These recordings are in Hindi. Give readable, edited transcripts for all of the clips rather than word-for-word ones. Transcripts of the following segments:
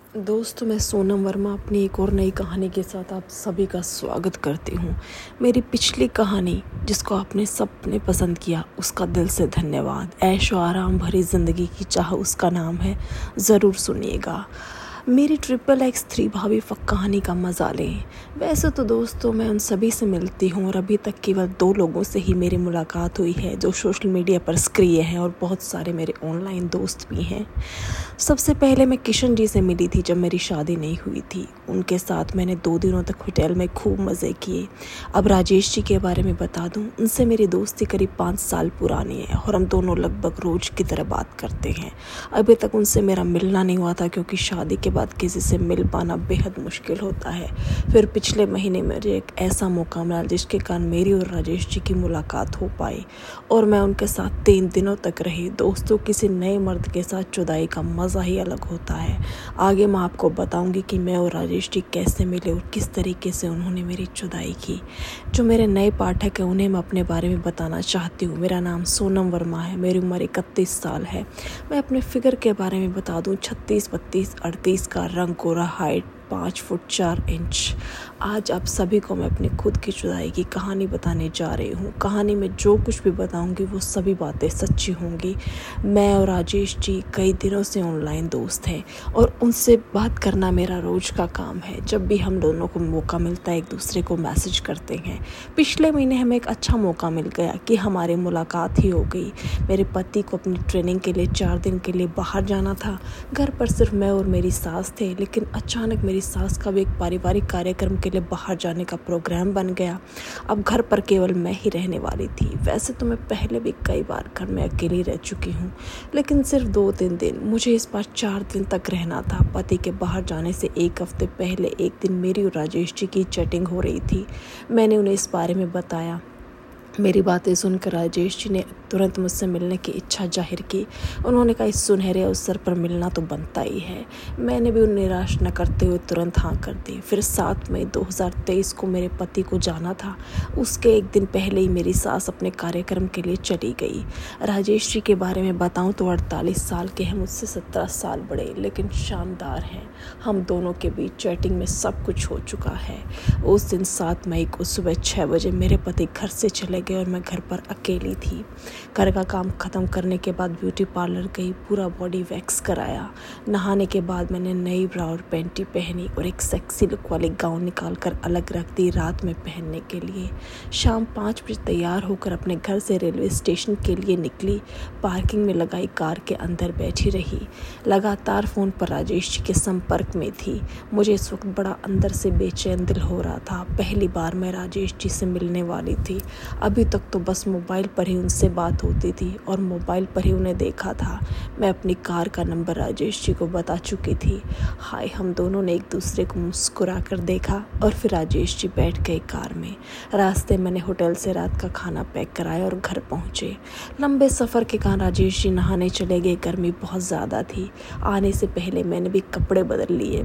दोस्तों, मैं सोनम वर्मा अपनी एक और नई कहानी के साथ आप सभी का स्वागत करती हूँ। मेरी पिछली कहानी जिसको आपने सबने पसंद किया उसका दिल से धन्यवाद। ऐशो आराम भरी ज़िंदगी की चाह उसका नाम है, ज़रूर सुनिएगा। मेरी XXX भाभी फक कहानी का मज़ा लें। वैसे तो दोस्तों मैं उन सभी से मिलती हूँ और अभी तक केवल 2 लोगों से ही मेरी मुलाकात हुई है जो सोशल मीडिया पर सक्रिय हैं और बहुत सारे मेरे ऑनलाइन दोस्त भी हैं। सबसे पहले मैं किशन जी से मिली थी जब मेरी शादी नहीं हुई थी। उनके साथ मैंने 2 दिनों तक होटल में खूब मज़े किए। अब राजेश जी के बारे में बता दूं, उनसे मेरी दोस्ती करीब 5 साल पुरानी है और हम दोनों लगभग रोज़ की तरह बात करते हैं। अभी तक उनसे मेरा मिलना नहीं हुआ था क्योंकि शादी के बाद किसी से मिल पाना बेहद मुश्किल होता है। फिर पिछले महीने मुझे एक ऐसा मौका मिला जिसके कारण मेरी और राजेश जी की मुलाकात हो पाई और मैं उनके साथ 3 दिनों तक रही। दोस्तों, किसी नए मर्द के साथ जुदाई का मज़ा ही अलग होता है। आगे मैं आपको बताऊंगी कि मैं और राजेश जी कैसे मिले और किस तरीके से उन्होंने मेरी जुदाई की। जो मेरे नए पाठक हैं उन्हें मैं अपने बारे में बताना चाहती हूँ। मेरा नाम सोनम वर्मा है, मेरी उम्र 31 साल है। मैं अपने फिगर के बारे में बता दूँ, 36, 32, 38 का, रंग गोरा, हाइट 5 फुट 4 इंच। आज आप सभी को मैं अपनी खुद की जुदाई की कहानी बताने जा रही हूँ। कहानी में जो कुछ भी बताऊँगी वो सभी बातें सच्ची होंगी। मैं और राजेश जी कई दिनों से ऑनलाइन दोस्त हैं और उनसे बात करना मेरा रोज़ का काम है। जब भी हम दोनों को मौका मिलता है एक दूसरे को मैसेज करते हैं। पिछले महीने हमें एक अच्छा मौका मिल गया कि हमारी मुलाकात ही हो गई। मेरे पति को अपनी ट्रेनिंग के लिए 4 दिन के लिए बाहर जाना था। घर पर सिर्फ मैं और मेरी सास थे, लेकिन अचानक मेरी सास का भी एक पारिवारिक कार्यक्रम के लिए बाहर जाने का प्रोग्राम बन गया। अब घर पर केवल मैं ही रहने वाली थी। वैसे तो मैं पहले भी कई बार घर में अकेली रह चुकी हूँ, लेकिन सिर्फ 2-3 दिन। मुझे इस बार 4 दिन तक रहना था। पति के बाहर जाने से 1 हफ्ते पहले एक दिन मेरी और राजेश जी की चैटिंग हो रही थी। मैंने उन्हें इस बारे में बताया। मेरी बातें सुनकर राजेश जी ने तुरंत मुझसे मिलने की इच्छा जाहिर की। उन्होंने कहा, इस सुनहरे अवसर पर मिलना तो बनता ही है। मैंने भी उन्हें निराश न करते हुए तुरंत हाँ कर दी। फिर 7 मई 2023 को मेरे पति को जाना था। उसके एक दिन पहले ही मेरी सास अपने कार्यक्रम के लिए चली गई। राजेश जी के बारे में बताऊं तो 48 साल के हैं, मुझसे 17 साल बड़े, लेकिन शानदार हैं। हम दोनों के बीच चैटिंग में सब कुछ हो चुका है। उस दिन 7 मई को सुबह 6 बजे मेरे पति घर से चले गए और मैं घर पर अकेली थी। घर का काम ख़त्म करने के बाद ब्यूटी पार्लर गई, पूरा बॉडी वैक्स कराया। नहाने के बाद मैंने नई ब्रा और पैंटी पहनी और एक सेक्सी लुक वाली गाउन निकाल कर अलग रख दी रात में पहनने के लिए। शाम 5 बजे तैयार होकर अपने घर से रेलवे स्टेशन के लिए निकली। पार्किंग में लगाई कार के अंदर बैठी रही। लगातार फ़ोन पर राजेश जी के संपर्क में थी। मुझे इस वक्त बड़ा अंदर से बेचैन दिल हो रहा था। पहली बार मैं राजेश जी से मिलने वाली थी। अभी तक तो बस मोबाइल पर ही उनसे बात होती थी और मोबाइल पर ही उन्हें देखा था। मैं अपनी कार का नंबर राजेश जी को बता चुकी थी। हाय, हम दोनों ने एक दूसरे को मुस्कुरा कर देखा और फिर राजेश जी बैठ गए कार में। रास्ते मैंने होटल से रात का खाना पैक कराया और घर पहुंचे। लंबे सफ़र के कारण राजेश जी नहाने चले गए। गर्मी बहुत ज़्यादा थी। आने से पहले मैंने भी कपड़े बदल लिए।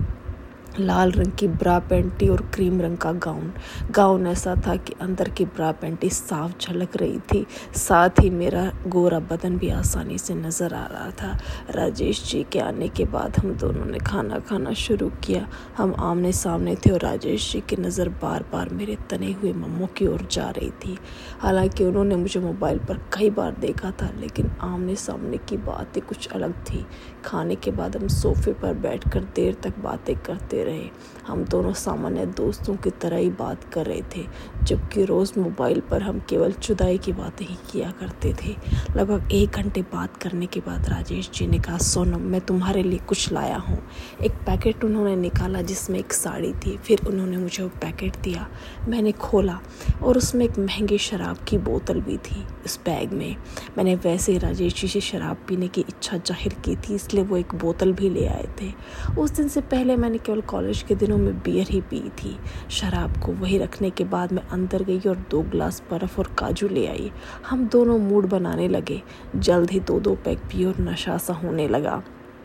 लाल रंग की ब्रा पैंटी और क्रीम रंग का गाउन ऐसा था कि अंदर की ब्रा पैंटी साफ झलक रही थी। साथ ही मेरा गोरा बदन भी आसानी से नज़र आ रहा था। राजेश जी के आने के बाद हम दोनों ने खाना खाना शुरू किया। हम आमने सामने थे और राजेश जी की नज़र बार बार मेरे तने हुए मम्मों की ओर जा रही थी। हालांकि उन्होंने मुझे मोबाइल पर कई बार देखा था, लेकिन आमने सामने की बात ही कुछ अलग थी। खाने के बाद हम सोफे पर बैठकर देर तक बातें करते रहे। हम दोनों सामान्य दोस्तों की तरह ही बात कर रहे थे, जबकि रोज़ मोबाइल पर हम केवल जुदाई की बातें ही किया करते थे। लगभग 1 घंटे बात करने के बाद राजेश जी ने कहा, सोनम, मैं तुम्हारे लिए कुछ लाया हूँ। एक पैकेट उन्होंने निकाला जिसमें एक साड़ी थी। फिर उन्होंने मुझे वो पैकेट दिया। मैंने खोला और उसमें एक महंगी शराब की बोतल भी थी। उस बैग में मैंने वैसे ही राजेश जी से शराब पीने की इच्छा जाहिर की थी, इसलिए वो एक बोतल भी ले आए थे। उस दिन से पहले मैंने केवल कॉलेज के दिनों में बियर ही पी थी। शराब को वही रखने के बाद मैं अंदर गई और 2 गिलास बर्फ़ और काजू ले आई। हम दोनों मूड बनाने लगे। जल्द ही 2-2 पैक पिए और नशा सा होने लगा।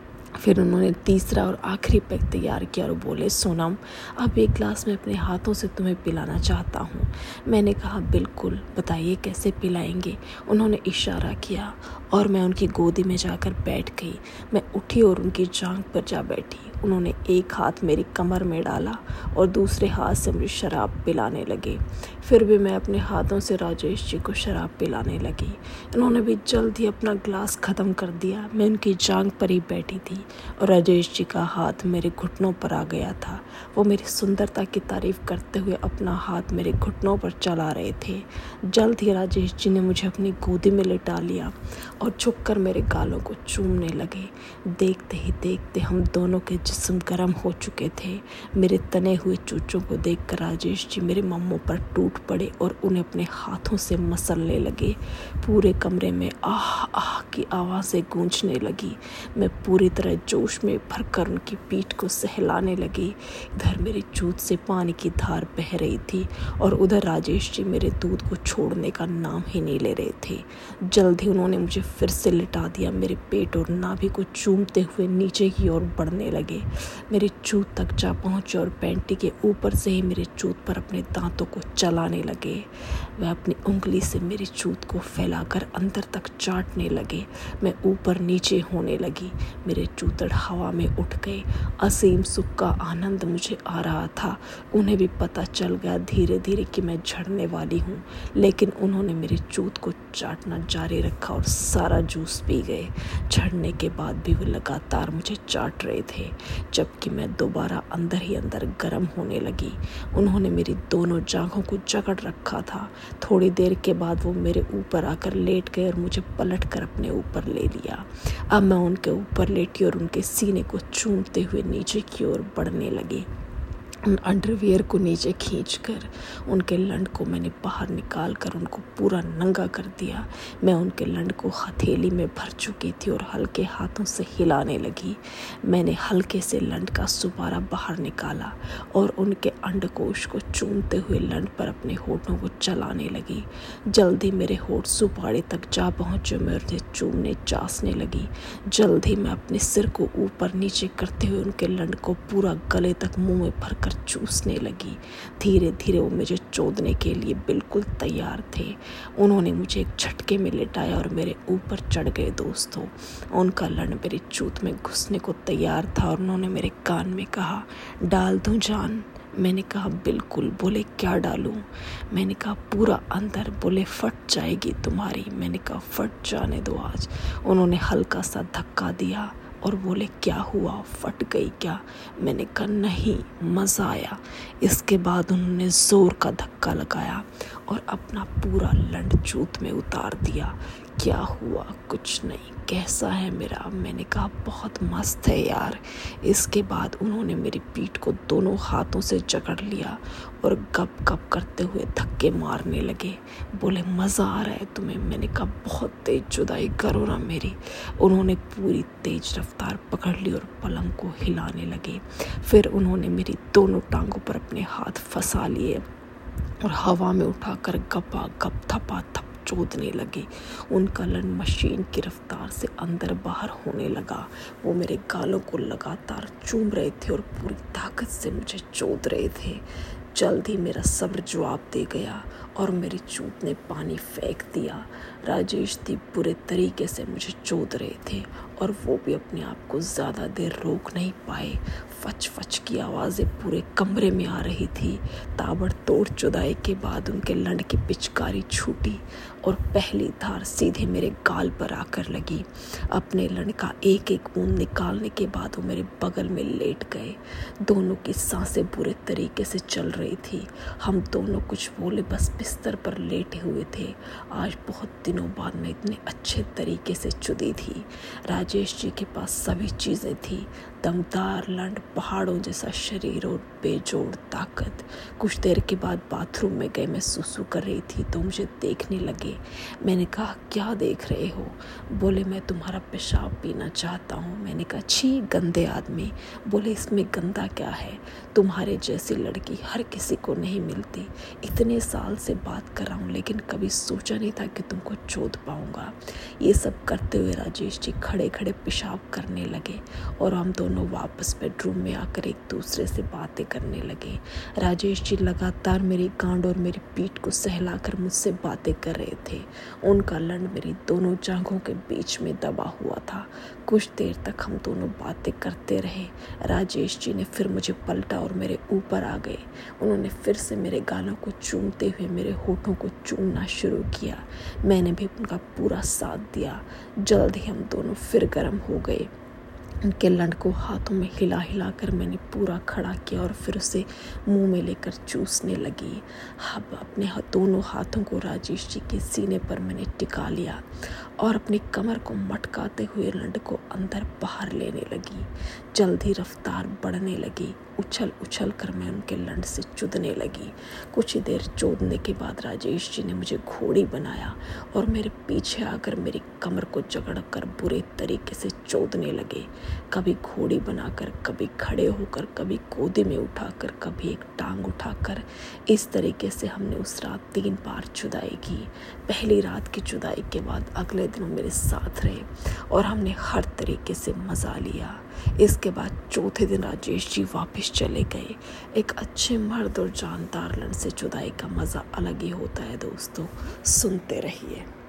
फिर उन्होंने तीसरा और आखिरी पैक तैयार किया और बोले, सोनम, अब 1 गिलास मैं अपने हाथों से तुम्हें पिलाना चाहता हूँ। मैंने कहा, बिल्कुल, बताइए कैसे पिलाएंगे। उन्होंने इशारा किया और मैं उनकी गोदी में जाकर बैठ गई। मैं उठी और उनकी जांघ पर जा बैठी। उन्होंने एक हाथ मेरी कमर में डाला और दूसरे हाथ से मुझे शराब पिलाने लगे। फिर भी मैं अपने हाथों से राजेश जी को शराब पिलाने लगी। उन्होंने भी जल्द ही अपना ग्लास ख़त्म कर दिया। मैं उनकी जांघ पर ही बैठी थी और राजेश जी का हाथ मेरे घुटनों पर आ गया था। वो मेरी सुंदरता की तारीफ़ करते हुए अपना हाथ मेरे घुटनों पर चला रहे थे। जल्द ही राजेश जी ने मुझे अपनी गोदी में लिटा लिया और झुककर मेरे गालों को चूमने लगे। देखते ही देखते हम दोनों के जिस्म गर्म हो चुके थे। मेरे तने हुए चूचों को देखकर राजेश जी मेरे मम्मों पर टूट पड़े और उन्हें अपने हाथों से मसलने लगे। पूरे कमरे में आह आह की आवाज़ें गूंजने लगी। मैं पूरी तरह जोश में भरकर उनकी पीठ को सहलाने लगी। इधर मेरे चूत से पानी की धार बह रही थी और उधर राजेश जी मेरे दूध को छोड़ने का नाम ही नहीं ले रहे थे। जल्द ही उन्होंने मुझे फिर से लिटा दिया। मेरे पेट और नाभि को चूमते हुए नीचे की ओर बढ़ने लगे। मेरे चूत तक जा पहुँचे और पैंटी के ऊपर से ही मेरे चूत पर अपने दांतों को चलाने लगे। वह अपनी उंगली से मेरी चूत को फैलाकर अंदर तक चाटने लगे। मैं ऊपर नीचे होने लगी। मेरे चूतड़ हवा में उठ गए। असीम सुख का आनंद मुझे आ रहा था। उन्हें भी पता चल गया धीरे धीरे कि मैं झड़ने वाली हूँ, लेकिन उन्होंने मेरी चूत को चाटना जारी रखा और सारा जूस पी गए। झड़ने के बाद भी वे लगातार मुझे चाट रहे थे, जबकि मैं दोबारा अंदर ही अंदर गर्म होने लगी। उन्होंने मेरी दोनों जांघों को जकड़ रखा था। थोड़ी देर के बाद वो मेरे ऊपर आकर लेट गए और मुझे पलट कर अपने ऊपर ले लिया। अब मैं उनके ऊपर लेटी और उनके सीने को चूमते हुए नीचे की ओर बढ़ने लगी। उन अंडरवियर को नीचे खींचकर उनके लंड को मैंने बाहर निकाल कर उनको पूरा नंगा कर दिया। मैं उनके लंड को हथेली में भर चुकी थी और हल्के हाथों से हिलाने लगी। मैंने हल्के से लंड का सुपारा बाहर निकाला और उनके अंडकोश को चूमते हुए लंड पर अपने होठों को चलाने लगी। जल्दी मेरे होठ सुपारे तक जा पहुँचे। मैं उन्हें चूमने चासने लगी। जल्द ही मैं अपने सिर को ऊपर नीचे करते हुए उनके लंड को पूरा गले तक मुँह में भरकर चूसने लगी। धीरे धीरे वो मुझे चोदने के लिए बिल्कुल तैयार थे। उन्होंने मुझे एक झटके में लिटाया और मेरे ऊपर चढ़ गए। दोस्तों, उनका लंड मेरी चूत में घुसने को तैयार था और उन्होंने मेरे कान में कहा, डाल दूं जान? मैंने कहा बिल्कुल। बोले क्या डालूं? मैंने कहा पूरा अंदर। बोले फट जाएगी तुम्हारी। मैंने कहा फट जाने दो आज। उन्होंने हल्का सा धक्का दिया और बोले क्या हुआ, फट गई क्या? मैंने कहा नहीं, मज़ा आया। इसके बाद उन्होंने ज़ोर का धक्का लगाया और अपना पूरा लंड चूत में उतार दिया। क्या हुआ? कुछ नहीं। कैसा है मेरा? मैंने कहा बहुत मस्त है यार। इसके बाद उन्होंने मेरी पीठ को दोनों हाथों से जकड़ लिया और गप गप करते हुए धक्के मारने लगे। बोले मज़ा आ रहा है तुम्हें? मैंने कहा बहुत तेज जुदाई करो ना मेरी। उन्होंने पूरी तेज रफ्तार पकड़ ली और पलंग को हिलाने लगे। फिर उन्होंने मेरी दोनों टांगों पर अपने हाथ फंसा लिए और हवा में उठाकर गपा गप थपा थप चोदने लगे। उनका लंड मशीन की रफ्तार से अंदर बाहर होने लगा। वो मेरे गालों को लगातार चूम रहे थे और पूरी ताकत से मुझे चोद रहे थे। जल्द ही मेरा सब्र जवाब दे गया और मेरी चूत ने पानी फेंक दिया। राजेश दी बुरे तरीके से मुझे चोद रहे थे और वो भी अपने आप को ज़्यादा देर रोक नहीं पाए। फच फच की आवाज़ें पूरे कमरे में आ रही थी। ताबड़तोड़ जुदाई के बाद उनके लंड की पिचकारी छूटी और पहली धार सीधे मेरे गाल पर आकर लगी। अपने लंड का एक एक बूंद निकालने के बाद वो मेरे बगल में लेट गए। दोनों की सांसें बुरे तरीके से चल रही थी। हम दोनों कुछ बोले बस बिस्तर पर लेटे हुए थे। आज बहुत दिनों बाद मैं इतने अच्छे तरीके से चुदी थी। राजेश जी के पास सभी चीज़ें थी, दमदार लंड, पहाड़ों जैसा शरीर और बेजोड़ ताकत। कुछ देर के बाद बाथरूम में गए। मैं सुसु कर रही थी तो मुझे देखने लगे। मैंने कहा क्या देख रहे हो? बोले मैं तुम्हारा पेशाब पीना चाहता हूँ। मैंने कहा छी गंदे आदमी। बोले इसमें गंदा क्या है? तुम्हारे जैसी लड़की हर किसी को नहीं मिलती। इतने साल से बात कर रहा हूँ लेकिन कभी सोचा नहीं था कि तुमको चोद पाऊँगा। ये सब करते हुए राजेश जी खड़े खड़े पेशाब करने लगे और हम दोनों दोनों वापस बेडरूम में आकर एक दूसरे से बातें करने लगे। राजेश जी लगातार मेरी गांड और मेरी पीठ को सहलाकर मुझसे बातें कर रहे थे। उनका लंड मेरी दोनों जांघों के बीच में दबा हुआ था। कुछ देर तक हम दोनों बातें करते रहे। राजेश जी ने फिर मुझे पलटा और मेरे ऊपर आ गए। उन्होंने फिर से मेरे गालों को चूमते हुए मेरे होठों को चूमना शुरू किया। मैंने भी उनका पूरा साथ दिया। जल्द ही हम दोनों फिर गर्म हो गए। उनके लंड को हाथों में हिला हिला कर मैंने पूरा खड़ा किया और फिर उसे मुंह में लेकर चूसने लगी। अब अपने दोनों हाथों को राजेश जी के सीने पर मैंने टिका लिया और अपनी कमर को मटकाते हुए लंड को अंदर बाहर लेने लगी। जल्द ही रफ्तार बढ़ने लगी। उछल उछल कर मैं उनके लंड से चुदने लगी। कुछ ही देर चोदने के बाद राजेश जी ने मुझे घोड़ी बनाया और मेरे पीछे आकर मेरी कमर को जकड़कर बुरे तरीके से चोदने लगे। कभी घोड़ी बनाकर, कभी खड़े होकर, कभी गोदी में उठाकर, कभी एक टांग उठाकर। इस तरीके से हमने उस रात 3 बार जुदाई की। पहली रात की जुदाई के बाद अगले दिन मेरे साथ रहे और हमने हर तरीके से मज़ा लिया। इसके बाद चौथे दिन राजेश जी वापस चले गए। एक अच्छे मर्द और जानदार लड़के से जुदाई का मज़ा अलग ही होता है दोस्तों। सुनते रहिए।